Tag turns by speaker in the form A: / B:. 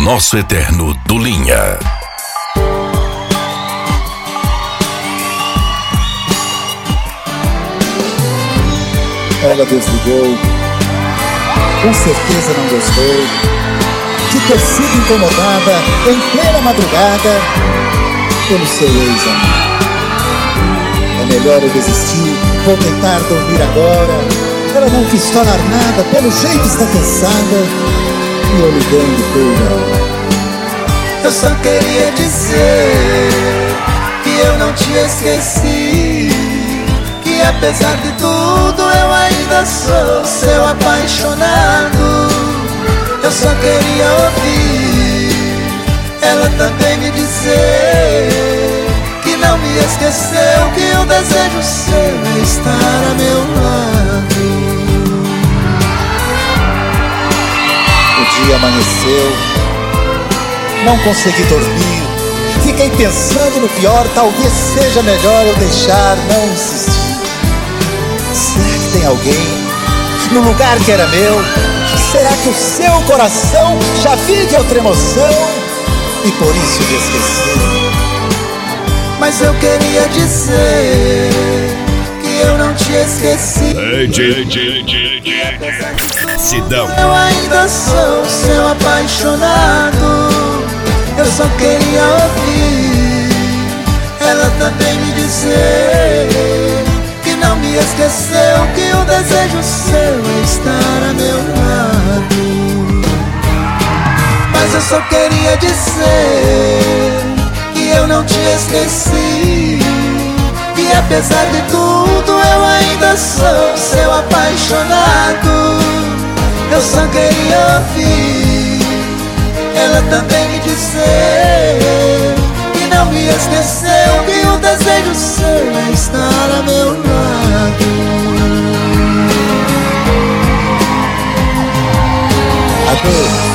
A: nosso eterno do Linha.
B: Ela desligou, com certeza não gostou de ter sido incomodada em plena madrugada pelo seu ex-amor. É melhor eu desistir, vou tentar dormir agora. Ela não quis falar nada, pelo jeito está cansada, e eu ligando toda hora.
C: Eu só queria dizer que eu não te esqueci, que apesar de tudo eu ainda sou seu apaixonado. Eu só queria ouvir ela também me dizer que não me esqueceu, que o desejo seu é estar a meu lado.
B: O dia amanheceu, não consegui dormir, fiquei pensando no pior, talvez seja melhor eu deixar, não insistir. Será que tem alguém no lugar que era meu? Será que o seu coração já vive outra emoção e por isso me esqueceu?
C: Mas eu queria dizer que eu não te esqueci.
A: Sidão.
C: Eu ainda sou seu apaixonado. Eu só queria ouvir ela também me dizer que não me esqueceu, que o desejo seu é estar a meu lado. Mas eu só queria dizer que eu não te esqueci, que apesar de tudo eu ainda sou seu apaixonado. Eu só queria ouvir ela também me dizer que não me esqueceu, que o desejo seu é estar a meu lado.
B: Adeus.